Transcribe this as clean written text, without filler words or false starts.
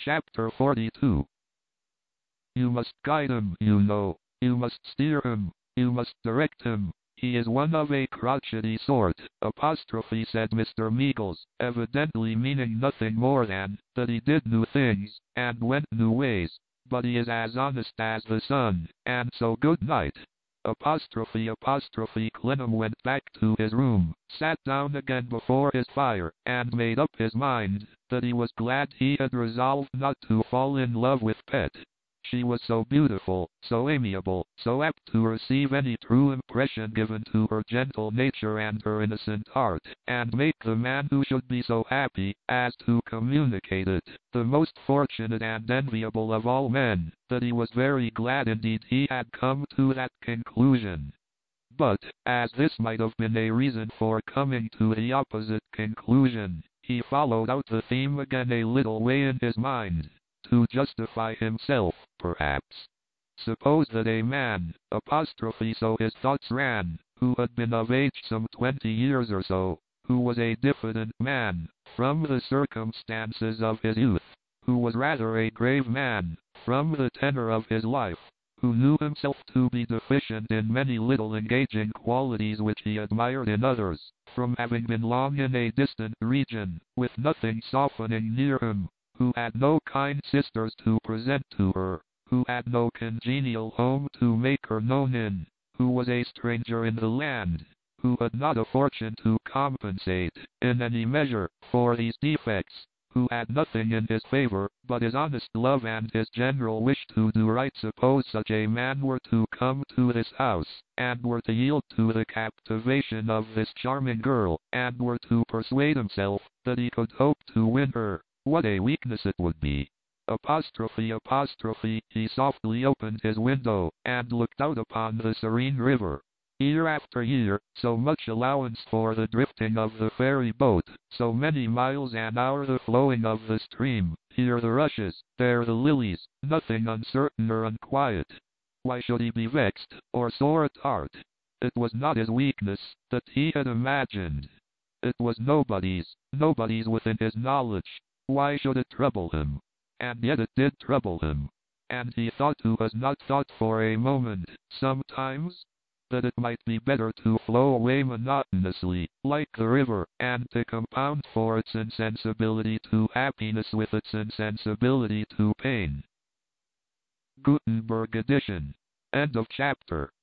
Chapter 42. You must guide him, you know. You must steer him. You must direct him. He is one of a crotchety sort, said Mr. Meagles, evidently meaning nothing more than that he did new things, and went new ways. But he is as honest as the sun, and so good night. Clennam went back to his room, sat down again before his fire, and made up his mind that he was glad he had resolved not to fall in love with Pet. She was so beautiful, so amiable, so apt to receive any true impression given to her gentle nature and her innocent heart, and make the man who should be so happy as to communicate it the most fortunate and enviable of all men, that he was very glad indeed he had come to that conclusion. But, as this might have been a reason for coming to the opposite conclusion, he followed out the theme again a little way in his mind. To justify himself, perhaps. Suppose that a man, so his thoughts ran, who had been of age some 20 years or so, who was a diffident man, from the circumstances of his youth, who was rather a grave man, from the tenor of his life, who knew himself to be deficient in many little engaging qualities which he admired in others, from having been long in a distant region, with nothing softening near him, who had no kind sisters to present to her, who had no congenial home to make her known in, who was a stranger in the land, who had not a fortune to compensate, in any measure, for these defects, who had nothing in his favor but his honest love and his general wish to do right. Suppose such a man were to come to this house, and were to yield to the captivation of this charming girl, and were to persuade himself that he could hope to win her. What a weakness it would be. He softly opened his window, and looked out upon the serene river. Year after year, so much allowance for the drifting of the ferry boat, so many miles an hour the flowing of the stream, here the rushes, there the lilies, nothing uncertain or unquiet. Why should he be vexed, or sore at heart? It was not his weakness that he had imagined. It was nobody's within his knowledge. Why should it trouble him? And yet it did trouble him. And he thought, who has not thought for a moment, sometimes, that it might be better to flow away monotonously, like the river, and to compound for its insensibility to happiness with its insensibility to pain. Gutenberg edition. End of chapter.